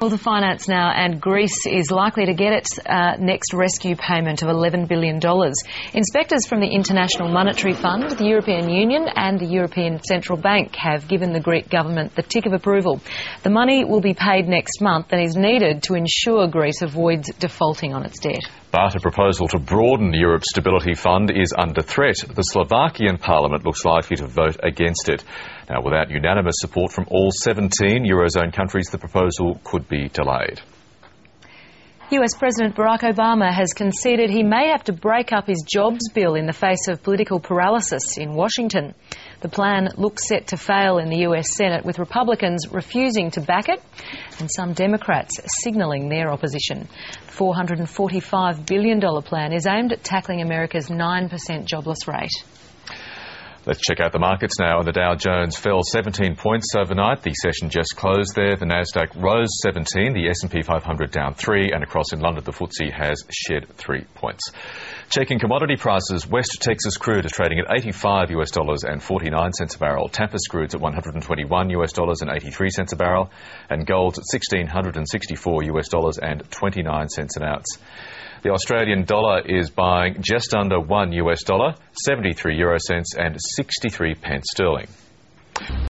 Well, the finance now, and Greece is likely to get its next rescue payment of $11 billion. Inspectors from the International Monetary Fund, the European Union and the European Central Bank have given the Greek government the tick of approval. The money will be paid next month and is needed to ensure Greece avoids defaulting on its debt. But a proposal to broaden Europe's Stability Fund is under threat. The Slovakian Parliament looks likely to vote against it. Now, without unanimous support from all 17 Eurozone countries, the proposal could be delayed. US President Barack Obama has conceded he may have to break up his jobs bill in the face of political paralysis in Washington. The plan looks set to fail in the US Senate, with Republicans refusing to back it and some Democrats signalling their opposition. The $445 billion plan is aimed at tackling America's 9% jobless rate. Let's check out the markets now. And the Dow Jones fell 17 points overnight. The session just closed there. The Nasdaq rose 17, the S&P 500 down 3, and across in London the FTSE has shed 3 points. Checking commodity prices, West Texas crude is trading at $85 and 49 cents a barrel. Tampa crude's at $121 and 83 cents a barrel, and gold's at $1,664 and 29 cents an ounce. The Australian dollar is buying just under $1, 73 euro cents and 63 pence sterling.